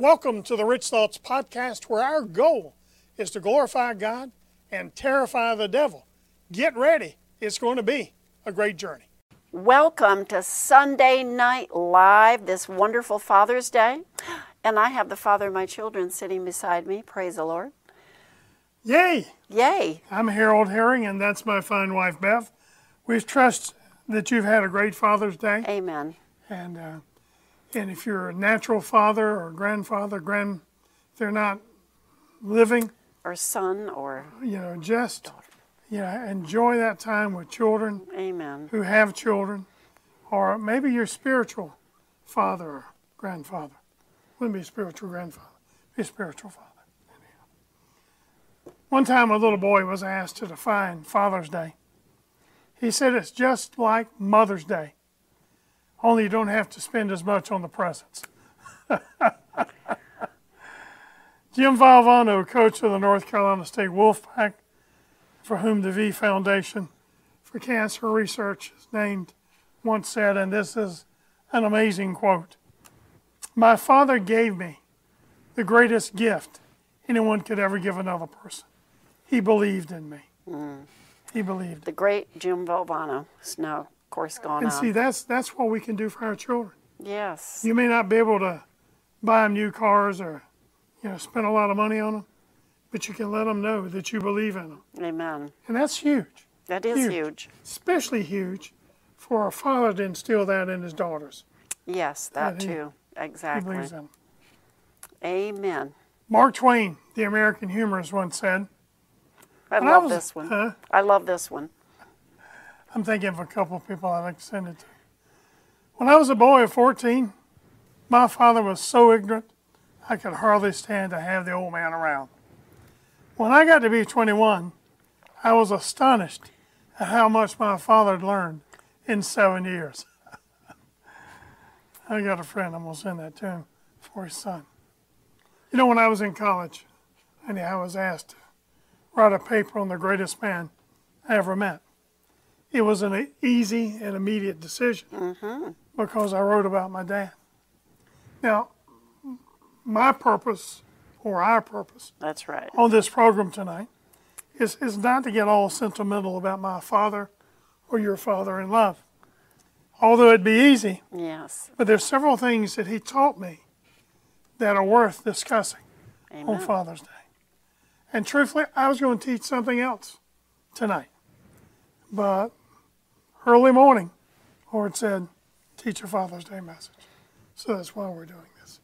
Welcome to the Rich Thoughts Podcast, where our goal is to glorify God and terrify the devil. Get ready. It's going to be a great journey. Welcome to Sunday Night Live, this wonderful Father's Day. And I have the father of my children sitting beside me. Praise the Lord. Yay! Yay! I'm Harold Herring, and that's my fine wife, Bev. We trust that you've had a great Father's Day. Amen. And if you're a natural father or grandfather, they're not living, Or son or... just enjoy that time with children Amen. who have children, or maybe your spiritual father or grandfather. Wouldn't be a spiritual grandfather, be a spiritual father. One time a little boy was asked to define Father's Day. He said it's just like Mother's Day, only you don't have to spend as much on the presents. Jim Valvano, coach of the North Carolina State Wolfpack, for whom the V Foundation for Cancer Research is named, once said, and this is an amazing quote, "My father gave me the greatest gift anyone could ever give another person. He believed in me." He believed. The great Jim Valvano. Snow, of course, gone And on. see, that's what we can do for our children. Yes. You may not be able to buy them new cars or, spend a lot of money on them, but you can let them know that you believe in them. Amen. And that's huge. That is huge. Especially huge for a father to instill that in his daughters. Yes, that he- too. He Exactly. believes in them. Amen. Mark Twain, the American humorist, once said, I When I love was- this one. huh? I love this one. I'm thinking of a couple of people I'd like to send it to. When I was a boy of 14, my father was so ignorant, I could hardly stand to have the old man around. When I got to be 21, I was astonished at how much my father had learned in 7 years. I got a friend, I'm going to send that to him for his son. When I was in college, and I was asked to write a paper on the greatest man I ever met. It was an easy and immediate decision because I wrote about my dad. Now, my purpose, or our purpose, That's right. on this program tonight is not to get all sentimental about my father or your father in love. Although it'd be easy, Yes. but there's several things that he taught me that are worth discussing on Amen. Father's Day. And truthfully, I was going to teach something else tonight. But early morning, Lord said, teach a Father's Day message. So that's why we're doing this.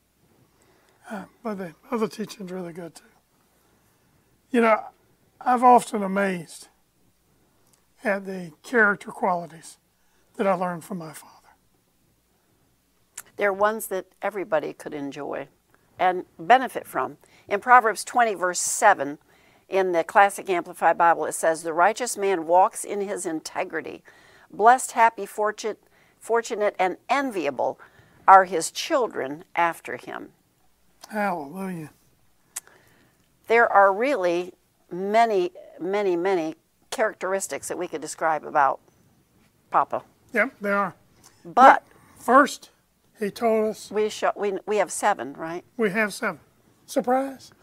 But the other teaching's really good too. I've often amazed at the character qualities that I learned from my father. They're ones that everybody could enjoy and benefit from. In Proverbs 20, verse 7, in the Classic Amplified Bible, it says, "The righteous man walks in his integrity. Blessed, happy, fortunate, and enviable are his children after him." Hallelujah. There are really many, many, many characteristics that we could describe about Papa. Yep, they are. But First, he told us we have 7, right? we have 7. Surprise.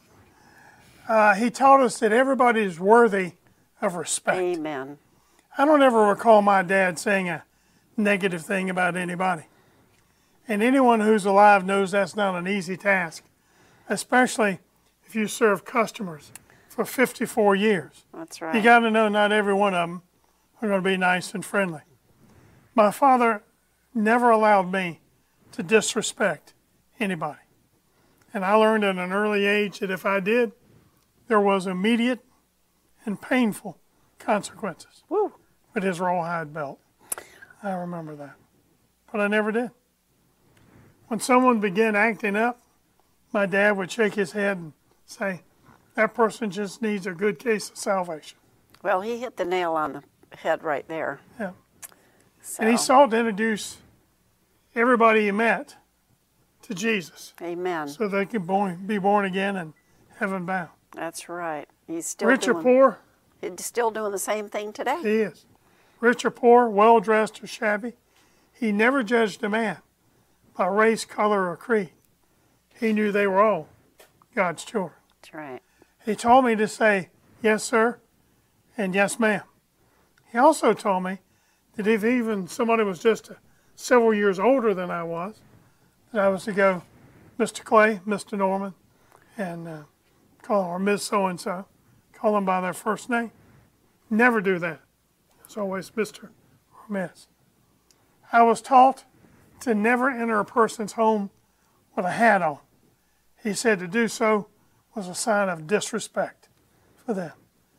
He taught us that everybody is worthy of respect. Amen. I don't ever recall my dad saying a negative thing about anybody. And anyone who's alive knows that's not an easy task, especially if you serve customers for 54 years. That's right. You got to know not every one of them are going to be nice and friendly. My father never allowed me to disrespect anybody. And I learned at an early age that if I did, there was immediate and painful consequences Woo. with his rawhide belt. I remember that. But I never did. When someone began acting up, my dad would shake his head and say, that person just needs a good case of salvation. Well, he hit the nail on the head right there. Yeah. So, And he sought to introduce everybody he met to Jesus amen. so they could be born again and heaven bound. That's right. He's still Rich or doing, poor, he's still doing the same thing today. he is. Rich or poor, well-dressed or shabby, he never judged a man by race, color, or creed. he knew they were all God's children. That's right. He told me to say, yes, sir, and yes, ma'am. He also told me that if even somebody was just several years older than I was, that I was to go, Mr. Clay, Mr. Norman, and call them, or Ms. So-and-so, call them by their first name. Never do that. It's always Mr. or Miss. I was taught to never enter a person's home with a hat on. He said to do so was a sign of disrespect for them.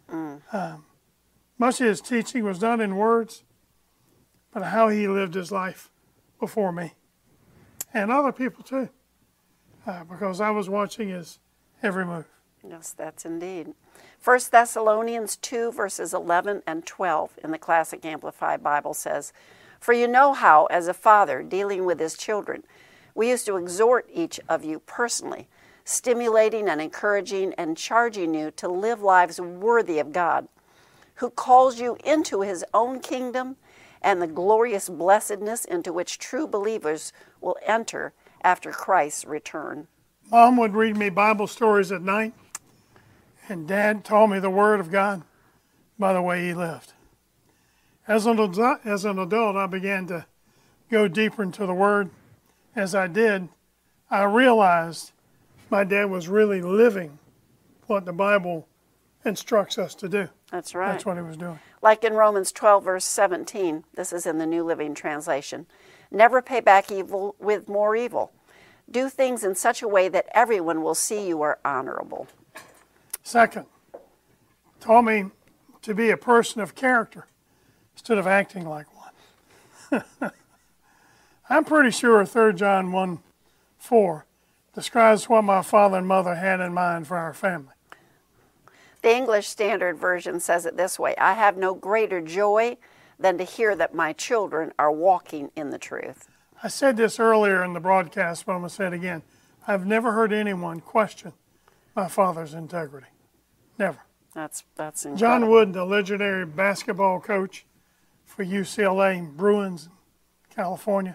Much of his teaching was not in words, but how he lived his life before me. And other people too, because I was watching his every move. Yes, that's indeed. 1 Thessalonians 2, verses 11 and 12 in the Classic Amplified Bible says, "For you know how, as a father dealing with his children, we used to exhort each of you personally, stimulating and encouraging and charging you to live lives worthy of God, who calls you into his own kingdom and the glorious blessedness into which true believers will enter after Christ's return." Mom would read me Bible stories at night, and Dad taught me the Word of God by the way he lived. As an adult, I began to go deeper into the Word. As I did, I realized my dad was really living what the Bible instructs us to do. That's right. That's what he was doing. Like in Romans 12, verse 17, this is in the New Living Translation, "Never pay back evil with more evil. Do things in such a way that everyone will see you are honorable." Second, taught me to be a person of character instead of acting like one. I'm pretty sure 3 John 1:4 describes what my father and mother had in mind for our family. The English Standard Version says it this way, "I have no greater joy than to hear that my children are walking in the truth." I said this earlier in the broadcast, but I'm going to say it again. I've never heard anyone question my father's integrity. Never. That's incredible. John Wooden, the legendary basketball coach for UCLA Bruins in California,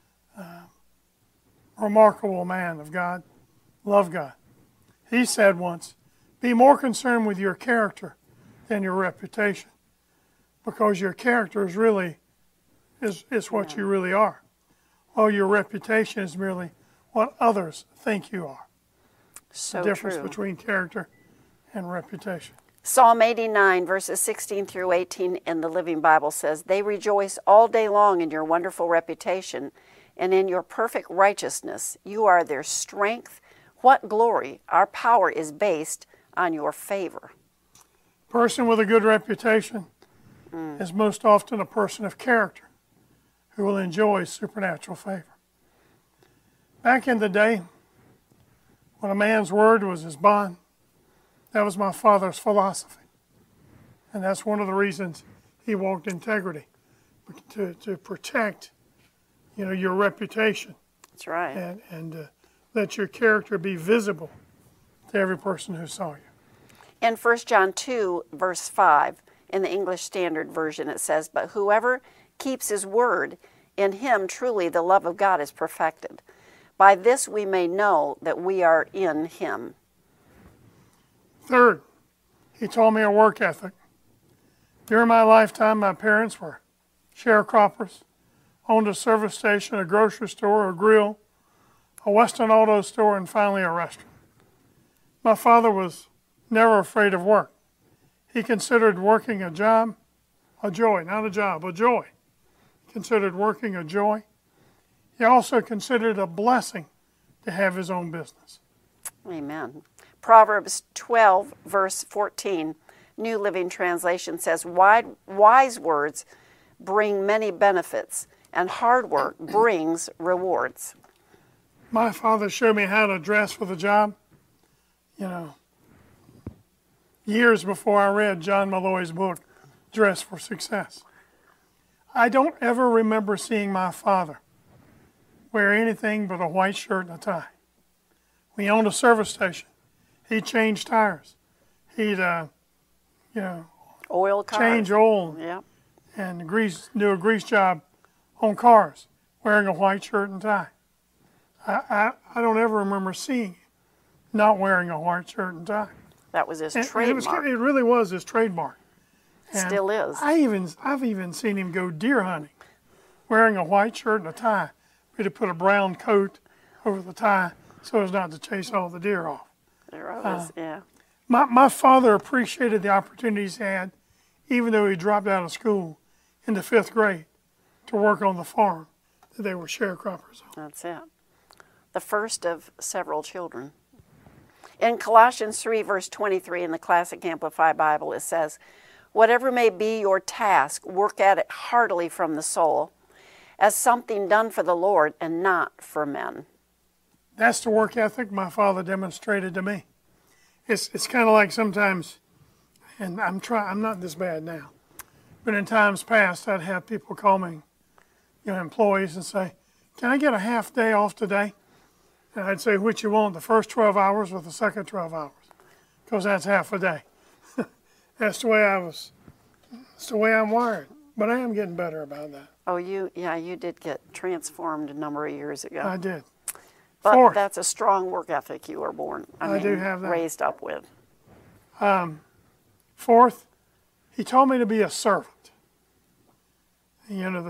remarkable man of God, loved God. He said once, "Be more concerned with your character than your reputation, because your character is really is what you really are, while your reputation is merely what others think you are." So The difference true. between character and reputation. Psalm 89, verses 16 through 18 in the Living Bible says, "They rejoice all day long in your wonderful reputation, and in your perfect righteousness. You are their strength. What glory! Our power is based on your favor." Person with a good reputation is most often a person of character who will enjoy supernatural favor. Back in the day, when a man's word was his bond, that was my father's philosophy. And that's one of the reasons he walked integrity, to protect, your reputation That's right. and let your character be visible to every person who saw you. In 1 John 2, verse 5, in the English Standard Version, it says, "But whoever keeps his word, in him truly the love of God is perfected. By this we may know that we are in him." Third, he taught me a work ethic. During my lifetime, my parents were sharecroppers, owned a service station, a grocery store, a grill, a Western auto store, and finally a restaurant. My father was never afraid of work. He considered working a job a joy, not a job, a joy. He considered working a joy. He also considered it a blessing to have his own business. Amen. Proverbs 12, verse 14, New Living Translation says, "Wise words bring many benefits, and hard work brings rewards." My father showed me how to dress for the job, years before I read John Malloy's book, Dress for Success. I don't ever remember seeing my father wear anything but a white shirt and a tie. We owned a service station. He changed tires. He'd, Oil cars. change oil Yeah. and do a grease job on cars, wearing a white shirt and tie. I don't ever remember seeing him not wearing a white shirt and tie. That was his And trademark. it really was his trademark. And Still is. I've even seen him go deer hunting wearing a white shirt and a tie. We had to put a brown coat over the tie so as not to chase all the deer off. There was, yeah. My father appreciated the opportunities he had, even though he dropped out of school in the 5th grade to work on the farm that they were sharecroppers on. That's it. The first of several children. In Colossians 3, verse 23 in the Classic Amplified Bible, it says, "Whatever may be your task, work at it heartily from the soul, as something done for the Lord and not for men." That's the work ethic my father demonstrated to me. It's kind of like sometimes, and I'm not this bad now, but in times past I'd have people call me, employees, and say, "Can I get a half day off today?" And I'd say, "Which you want, the first 12 hours or the second 12 hours?" Because that's half a day. That's the way That's the way I'm wired. But I am getting better about that. Oh, you did get transformed a number of years ago. I did. But Fourth. that's a strong work ethic you were I do have that. raised up with. Fourth, he told me to be a servant. The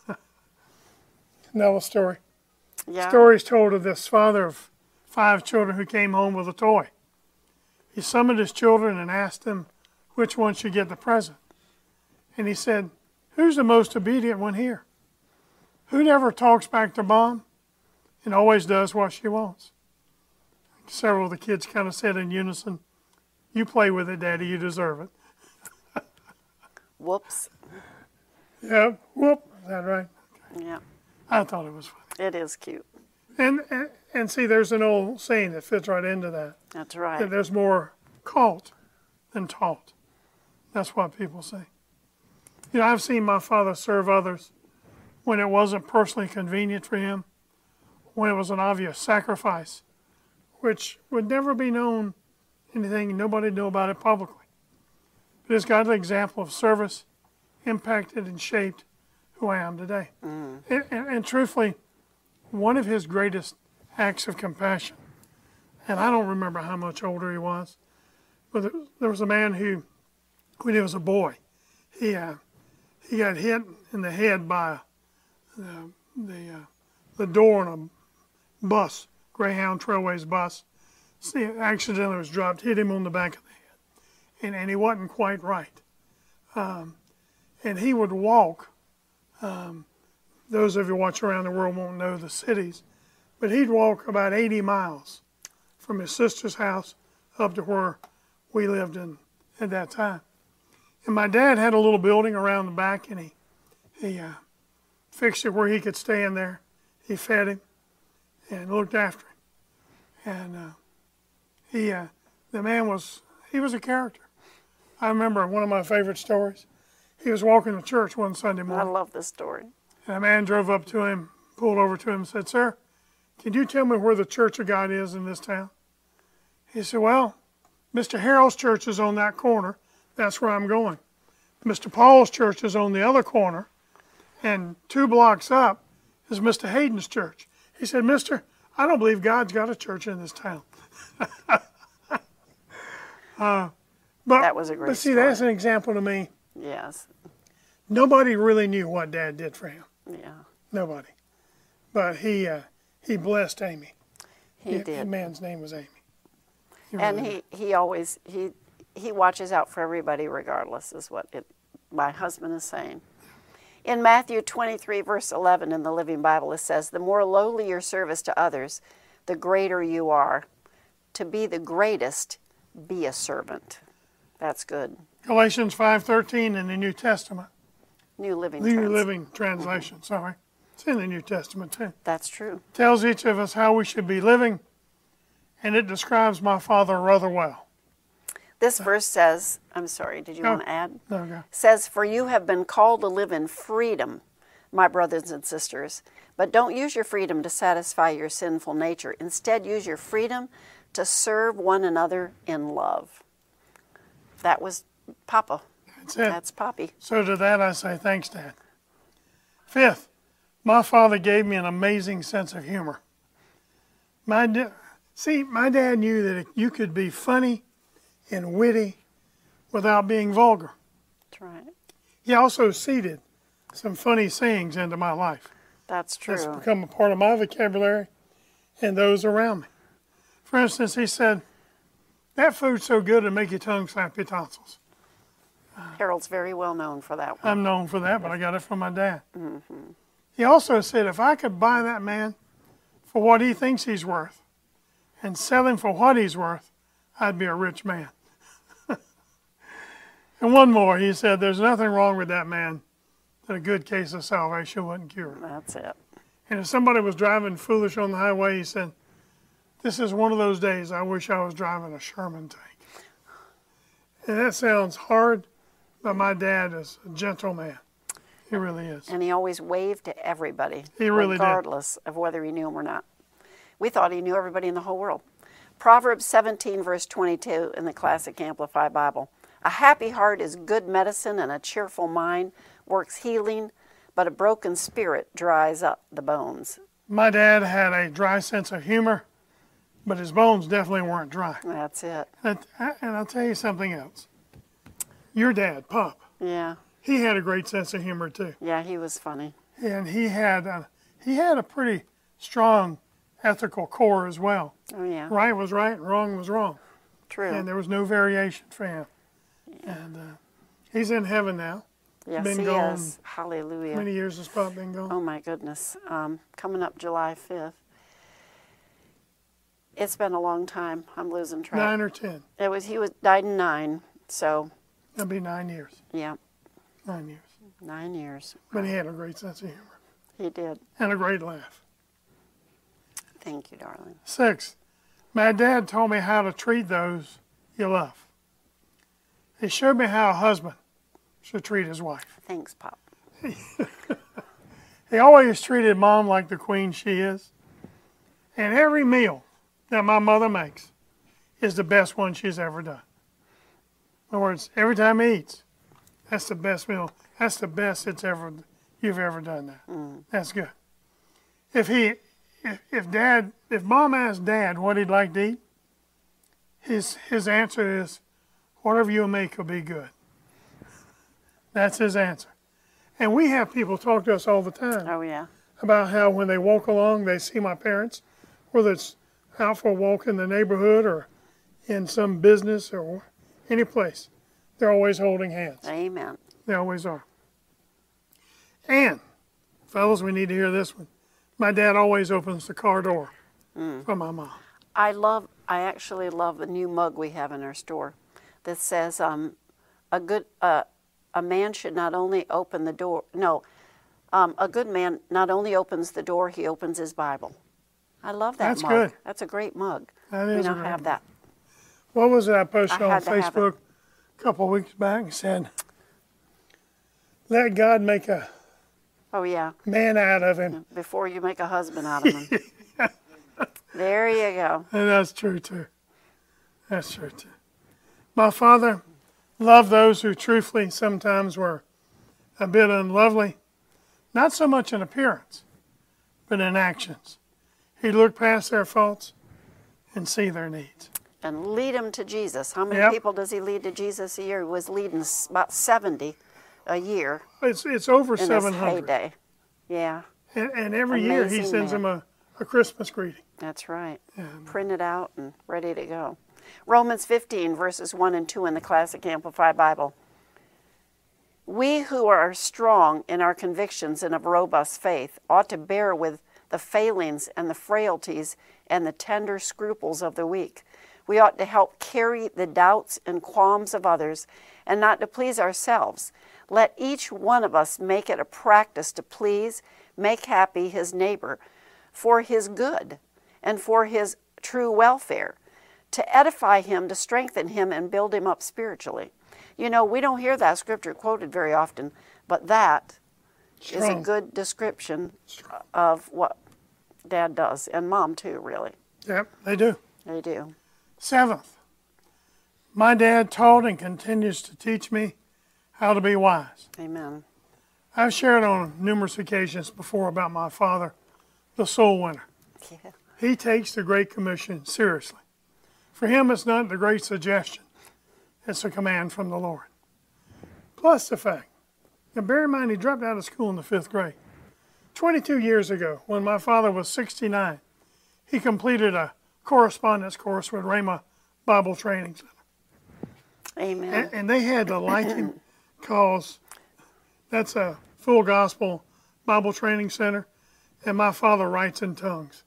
Noah story. Yeah. Stories told of this father of 5 children who came home with a toy. He summoned his children and asked them which one should get the present. And he said, "Who's the most obedient one here? Who never talks back to Mom and always does what she wants?" Several of the kids kind of said in unison, "You play with it, Daddy, you deserve it." Whoops. Yep, whoop, is that right? Yeah. I thought it was funny. It is cute. And see, there's an old saying that fits right into that. That's right. That there's more caught than taught. That's what people say. I've seen my father serve others when it wasn't personally convenient for him, when it was an obvious sacrifice, which would never be known anything, nobody knew about it publicly. But his godly example of service impacted and shaped who I am today. And truthfully, one of his greatest acts of compassion, and I don't remember how much older he was, but there was a man who, when he was a boy, he got hit in the head by the door on a bus, Greyhound Trailways bus. See, accidentally was dropped, hit him on the back of the head, and he wasn't quite right. And he would walk. Those of you who watch around the world won't know the cities, but he'd walk about 80 miles from his sister's house up to where we lived in at that time. And my dad had a little building around the back, and he fixed it where he could stay in there. He fed him and looked after him. And the man was a character. I remember one of my favorite stories. He was walking to church one Sunday I morning, love this story. and a man drove up to him, pulled over to him, and said, "Sir, can you tell me where the Church of God is in this town?" He said, "Well, Mr. Harold's church is on that corner. That's where I'm going. Mr. Paul's church is on the other corner, and 2 blocks up is Mr. Hayden's church." He said, "Mister, I don't believe God's got a church in this town." That was a great But see, story. that's an example to me. Yes. Nobody really knew what Dad did for him. Yeah. Nobody. But he blessed Amy. He The did. man's name was Amy. And he always watches out for everybody regardless, is what my husband is saying. In Matthew 23 verse 11 in the Living Bible, it says, "The more lowly your service to others, the greater you are. To be the greatest, be a servant." That's good. Galatians 5:13 in the New Testament. New Living New Trans- Living Translation, sorry. It's in the New Testament too. That's true. Tells each of us how we should be living, and it describes my father rather well. This verse says, I'm sorry, did you want to add? There we go. Says, "For you have been called to live in freedom, my brothers and sisters. But don't use your freedom to satisfy your sinful nature. Instead, use your freedom to serve one another in love." That was Papa. That's it. That's Poppy. So to that I say thanks, Dad. Fifth, my father gave me an amazing sense of humor. My dad knew that you could be funny and witty without being vulgar. That's right. He also seeded some funny sayings into my life. That's true. That's become a part of my vocabulary and those around me. For instance, he said, "That food's so good it'll make your tongue slap your tonsils." Harold's very well known for that one. I'm known for that, but I got it from my dad. Mm-hmm. He also said, if I could buy that man for what he thinks he's worth and sell him for what he's worth, I'd be a rich man. And one more, he said, there's nothing wrong with that man that a good case of salvation wouldn't cure. That's it. And if somebody was driving foolish on the highway, he said, this is one of those days I wish I was driving a Sherman tank. And that sounds hard, but my dad is a gentle man. He really is. And he always waved to everybody, He really did. regardless of whether he knew him or not. We thought he knew everybody in the whole world. Proverbs 17, verse 22 in the Classic Amplified Bible. A happy heart is good medicine, and a cheerful mind works healing, but a broken spirit dries up the bones. My dad had a dry sense of humor, but his bones definitely weren't dry. That's it. And I'll tell you something else. Your dad, Pop, Yeah. he had a great sense of humor too. Yeah, he was funny. And he had a pretty strong ethical core as well. Oh, yeah. Right was right and wrong was wrong. True. And there was no variation for him. And he's in heaven now. Yes, been he gone. is. Hallelujah. How many years has Pop been gone? Oh, my goodness. Coming up July 5th. It's been a long time. I'm losing track. 9 or 10. He died in 9, so That'll be 9 years. yeah, 9 years. 9 years. But he had a great sense of humor He did. and a great laugh. Thank you, darling. 6, my dad told me how to treat those you love. He showed me how a husband should treat his wife. Thanks, Pop. He always treated Mom like the queen she is. And every meal that my mother makes is the best one she's ever done. In other words, every time he eats, that's the best meal. That's the best you've ever done that. That's good. If Mom asked Dad what he'd like to eat, his answer is, whatever you make will be good. That's his answer. And we have people talk to us all the time Oh, yeah. about how when they walk along, they see my parents, whether it's out for a walk in the neighborhood or in some business or any place, they're always holding hands. Amen. They always are. And, fellas, we need to hear this one. My dad always opens the car door for my mom. I actually love the new mug we have in our store that says, a man should not only open the door, a good man not only opens the door, he opens his Bible. I love that That's mug. good. That's a great mug. That We is a don't great have mug. that. What was it I posted I on had to have it. Facebook a couple of weeks back? It said, let God make a Oh, yeah. man out of him. Before you make a husband out of him. There you go. And that's true too. That's true too. My father loved those who truthfully sometimes were a bit unlovely, not so much in appearance, but in actions. He'd look past their faults and see their needs. And lead them to Jesus. How many Yep. people does he lead to Jesus a year? He was leading about 70 a year It's over in his 700. heyday. Yeah, And every year he Amazing sends man. them a Christmas greeting. that's right. Printed out and ready to go. Romans 15, verses 1 and 2 in the Classic Amplified Bible. We who are strong in our convictions and of robust faith ought to bear with the failings and the frailties and the tender scruples of the weak. We ought to help carry the doubts and qualms of others and not to please ourselves. Let each one of us make it a practice to please, make happy his neighbor for his good and for his true welfare, to edify him, to strengthen him, and build him up spiritually. You know, we don't hear that scripture quoted very often, but that is a Strong. good description of what Dad does, and Mom too, really. Yep, they do. They do. 7th, my dad taught and continues to teach me how to be wise. Amen. I've shared on numerous occasions before about my father, the soul winner. Yeah. He takes the Great Commission seriously. For him, it's not the great suggestion. It's a command from the Lord. Plus the fact, now bear in mind, he dropped out of school in the 5th grade. 22 years ago, when my father was 69, he completed a correspondence course with Rhema Bible Training Center. Amen. And they had to like him because that's a full gospel Bible training center, and my father writes in tongues.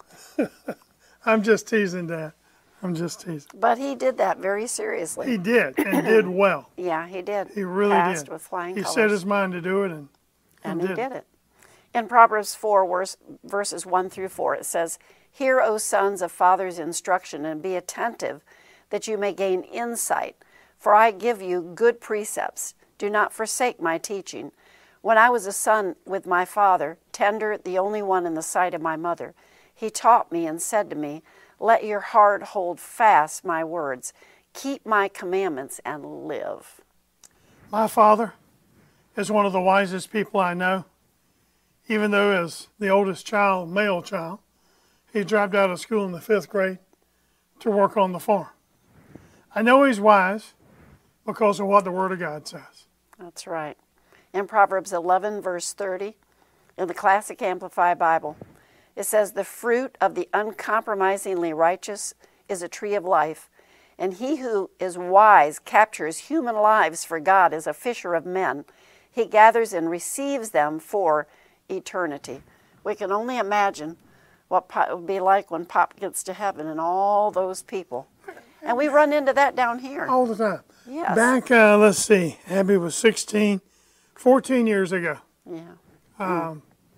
I'm just teasing, Dad. I'm just teasing. But he did that very seriously. He did, and did well. Yeah, he did. He really Passed did. with flying He colors. set his mind to do it, and he did it. In Proverbs 4, verses 1 through 4, it says, "Hear, O sons of fathers' instruction, and be attentive, that you may gain insight. For I give you good precepts. Do not forsake my teaching. When I was a son with my father, tender, the only one in the sight of my mother, he taught me and said to me, let your heart hold fast my words. Keep my commandments and live." My father is one of the wisest people I know. Even though as the oldest child, male child, he dropped out of school in the 5th grade to work on the farm. I know he's wise because of what the Word of God says. That's right. In Proverbs 11, verse 30, in the Classic Amplified Bible, it says, "The fruit of the uncompromisingly righteous is a tree of life, and he who is wise captures human lives for God as a fisher of men. He gathers and receives them for eternity." We can only imagine what it would be like when Pop gets to heaven and all those people. And we run into that down here. All the time. Yes. Back, let's see, Abby was 16, 14 years ago. Yeah.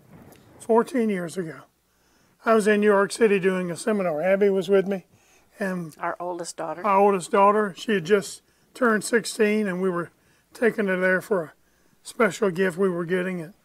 14 years ago. I was in New York City doing a seminar. Abby was with me, and Our oldest daughter. my oldest daughter, she had just turned 16, and we were taking her there for a special gift we were getting at,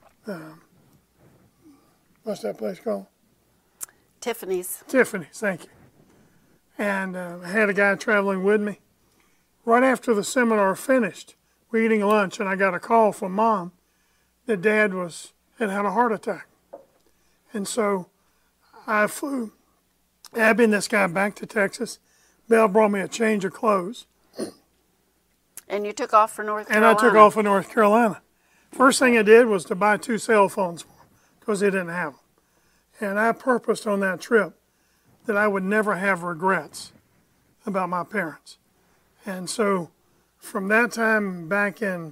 what's that place called? Tiffany's. Tiffany's, thank you. And I had a guy traveling with me. Right after the seminar finished, we were eating lunch, and I got a call from Mom that Dad had had a heart attack. And so I flew Abby and this guy back to Texas. Belle brought me a change of clothes. And you took off for North And Carolina. I took off for North Carolina. First thing I did was to buy 2 cell phones for him because he didn't have them. And I purposed on that trip that I would never have regrets about my parents. And so from that time back in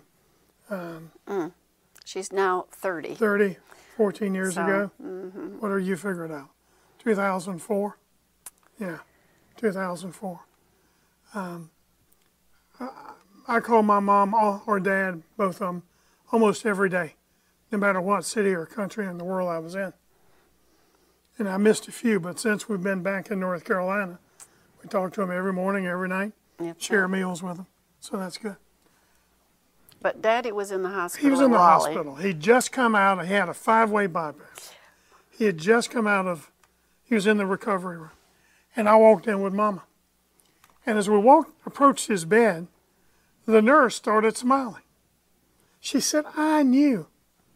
She's now 30. 14 years So, ago, what are you figuring out? 2004? Yeah, 2004. I call my mom or dad, both of them, almost every day, no matter what city or country in the world I was in. And I missed a few, but since we've been back in North Carolina, we talk to them every morning, every night, share meals with them. So that's good. But Daddy was in the hospital. He was in the Raleigh. hospital. He'd just come out. He had a 5-way bypass. He had just come out of, he was in the recovery room. And I walked in with Mama. And as we approached his bed, the nurse started smiling. She said, I knew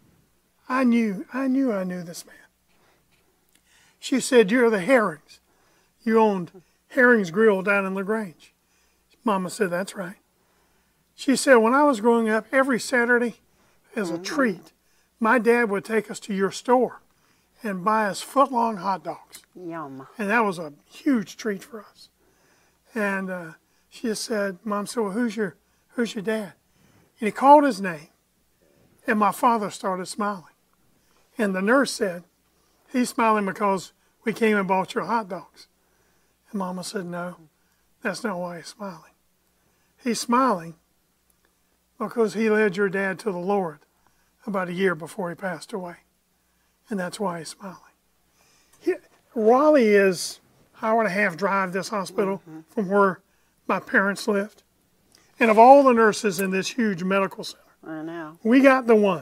this man. She said, you're the Herrings. You owned Herrings Grill down in LaGrange. Mama said, that's right. She said, when I was growing up, every Saturday as a treat, my dad would take us to your store and buy us foot-long hot dogs. Yum. And that was a huge treat for us. And she just said, Mom said, well, who's your dad? And he called his name, and my father started smiling. And the nurse said, he's smiling because we came and bought your hot dogs. And Mama said, no, that's not why he's smiling. He's smiling because he led your dad to the Lord about a year before he passed away. And that's why he's smiling. Raleigh is an hour and a half drive, this hospital, from where my parents lived. And of all the nurses in this huge medical center, I know. we got the one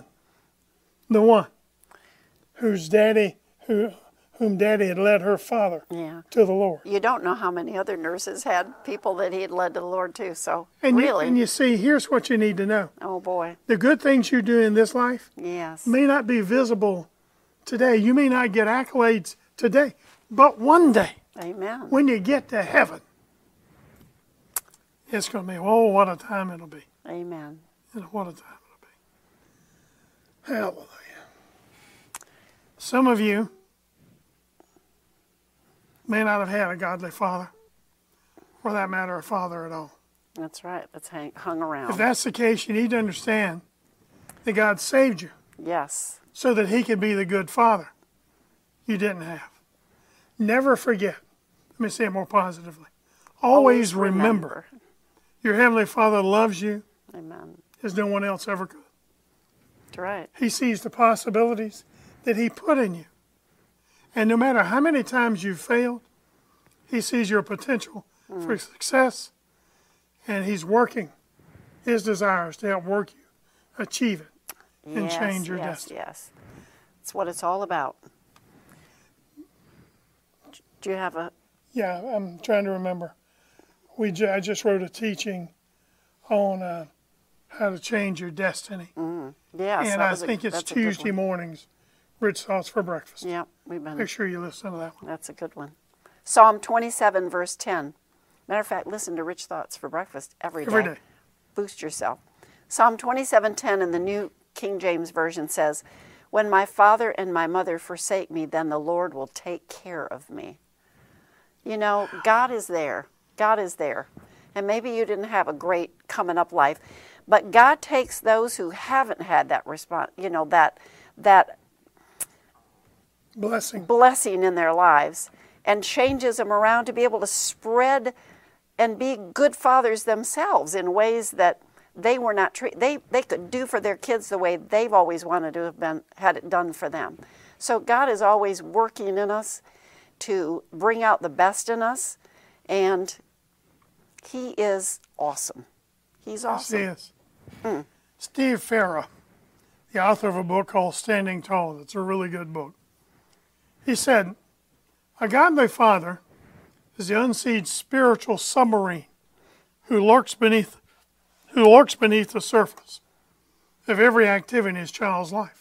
whom Daddy had led her father Yeah. to the Lord. You don't know how many other nurses had people that he had led to the Lord too. So And really, you see, here's what you need to know. oh boy, The good things you do in this life yes, may not be visible today. You may not get accolades today, But one day, Amen. when you get to heaven, it's going to be, oh, what a time it'll be. Amen. And what a time it'll be. Hallelujah. Some of you may not have had a godly father, for that matter, a father at all. That's right. That's hung around. If that's the case, you need to understand that God saved you Yes. so that he could be the good father you didn't have. Never forget. Let me say it more positively. Always remember your Heavenly Father loves you Amen. as no one else ever could. That's right. He sees the possibilities that he put in you. And no matter how many times you've failed, he sees your potential for success, and he's working his desires to help work you, achieve it, and change your destiny. Yes. That's what it's all about. Do you have a... Yeah, I'm trying to remember. I just wrote a teaching on how to change your destiny. Yes, And I think it's Tuesday mornings, Rich Thoughts for Breakfast. Yeah, we've been... Make sure you listen to that one. That's a good one. Psalm 27, verse 10. Matter of fact, listen to Rich Thoughts for Breakfast every day. Every day. Boost yourself. Psalm 27:10 in the New King James Version says, "When my father and my mother forsake me, then the Lord will take care of me." You know, God is there. God is there. And maybe you didn't have a great coming up life, but God takes those who haven't had that response, you know, that blessing in their lives, and changes them around to be able to spread and be good fathers themselves in ways that they were not they could do for their kids the way they've always wanted to have had it done for them. So God is always working in us to bring out the best in us, and he is awesome. He's awesome. Yes, he is. Steve Farah, the author of a book called Standing Tall, it's a really good book. He said, a godly father is the unseen spiritual submarine who lurks beneath the surface of every activity in his child's life.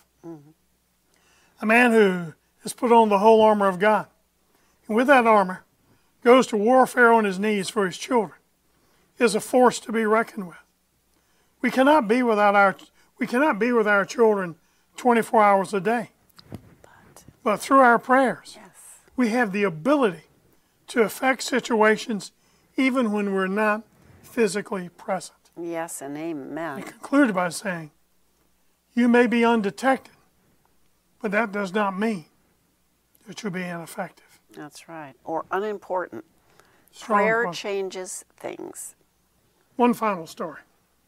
A man who has put on the whole armor of God, and with that armor goes to warfare on his knees for his children, is a force to be reckoned with. We cannot be with our children 24 hours a day. But through our prayers, we have the ability to affect situations even when we're not physically present. Yes, and amen. He concluded by saying, you may be undetected, but that does not mean that you'll be ineffective. That's right. Or unimportant. Strong Prayer quote. changes things. One final story.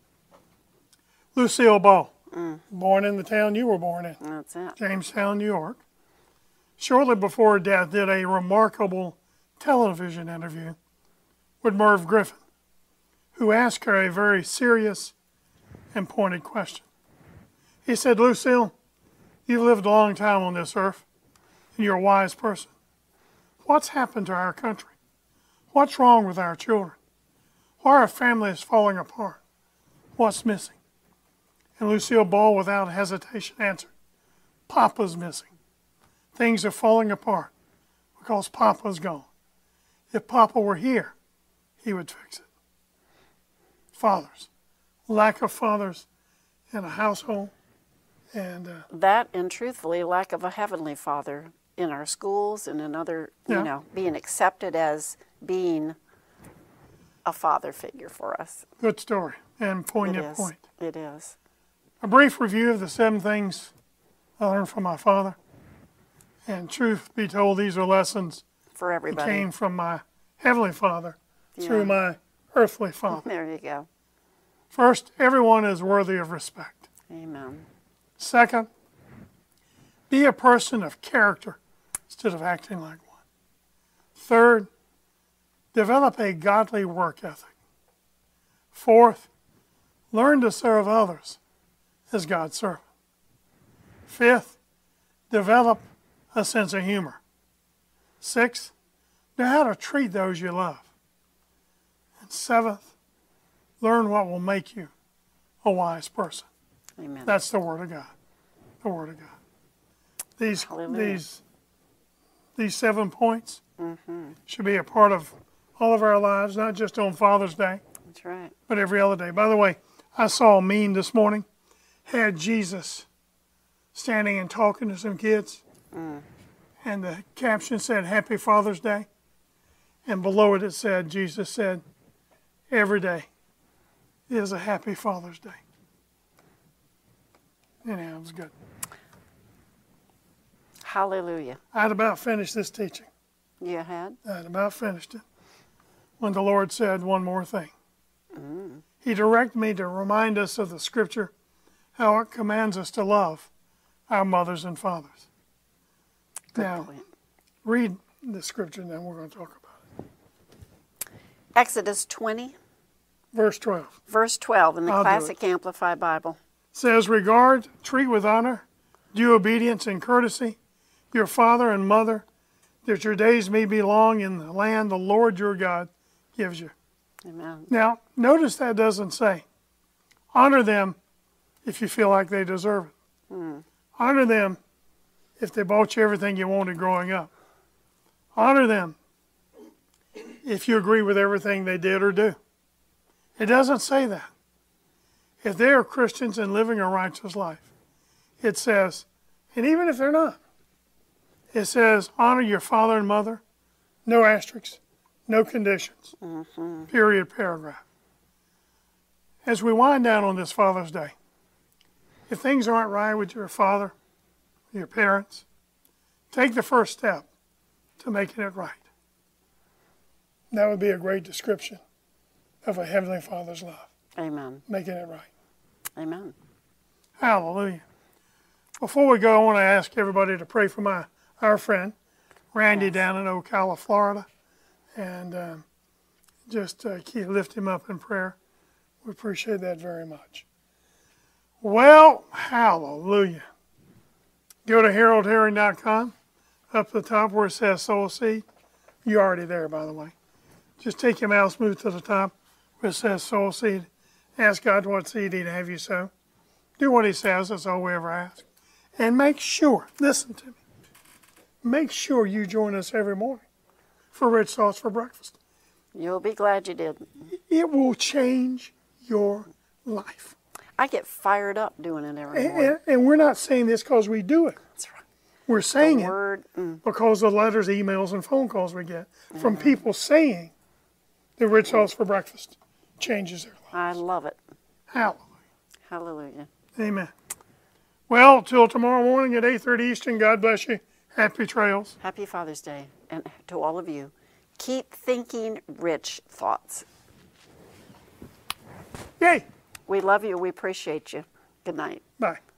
Lucille Ball, born in the town you were born in, That's it. Jamestown, New York, shortly before her death did a remarkable television interview with Merv Griffin, who asked her a very serious and pointed question. He said, Lucille, you've lived a long time on this earth, and you're a wise person. What's happened to our country? What's wrong with our children? Why are families falling apart? What's missing? And Lucille Ball, without hesitation, answered, Papa's missing. Things are falling apart because Papa's gone. If Papa were here, he would fix it. Fathers. Lack of fathers in a household. And that, and truthfully, lack of a heavenly father in our schools and in other, being accepted as being a father figure for us. Good story and poignant point. It is. A brief review of the 7 things I learned from my father. And truth be told, these are lessons For everybody. that came from my heavenly father through my earthly father. There you go. First, everyone is worthy of respect. Amen. Second, be a person of character instead of acting like one. Third, develop a godly work ethic. Fourth, learn to serve others as God's servant. Fifth, develop a sense of humor. Sixth, know how to treat those you love. And seventh, learn what will make you a wise person. Amen. That's the Word of God. The Word of God. These these 7 points should be a part of all of our lives, not just on Father's Day, That's right. but every other day. By the way, I saw a meme this morning, had Jesus standing and talking to some kids, and the caption said, Happy Father's Day. And below it, it said, Jesus said, every day is a happy Father's Day. Anyhow, it was good. Hallelujah. I had about finished this teaching. You had? I had about finished it when the Lord said one more thing. He directed me to remind us of the Scripture, how it commands us to love our mothers and fathers. Good Now, point. read the Scripture and then we're going to talk about it. Exodus 20, Verse 12 verse 12 in the I'll do Classic Amplified Bible. says, Regard, treat with honor, due obedience and courtesy, your father and mother, that your days may be long in the land the Lord your God gives you. Amen. Now, notice that doesn't say, honor them if you feel like they deserve it. Honor them if they bought you everything you wanted growing up. Honor them if you agree with everything they did or do. It doesn't say that. If they are Christians and living a righteous life, it says, and even if they're not, it says, honor your father and mother, no asterisks, no conditions, period, paragraph. As we wind down on this Father's Day, if things aren't right with your father, your parents, take the first step to making it right. That would be a great description of a Heavenly Father's love, Amen. making it right. Amen. Hallelujah. Before we go, I want to ask everybody to pray for our friend, Randy, down in Ocala, Florida, and just lift him up in prayer. We appreciate that very much. Well, hallelujah. Go to haroldherring.com, up at the top where it says sow a seed. You're already there, by the way. Just take your mouse, move to the top where it says sow a seed. Ask God what seed He'd have you sow. Do what He says, that's all we ever ask. And make sure, listen to me, make sure you join us every morning for Rich Sauce for Breakfast. You'll be glad you did. It will change your life. I get fired up doing it every morning. And we're not saying this because we do it. That's right. We're saying The it word, because of letters, emails, and phone calls we get from people saying that Rich Sauce for Breakfast changes their life. I love it. Hallelujah. Hallelujah. Amen. Well, till tomorrow morning at 8:30 Eastern, God bless you. Happy trails. Happy Father's Day. And to all of you, keep thinking rich thoughts. Yay. We love you. We appreciate you. Good night. Bye.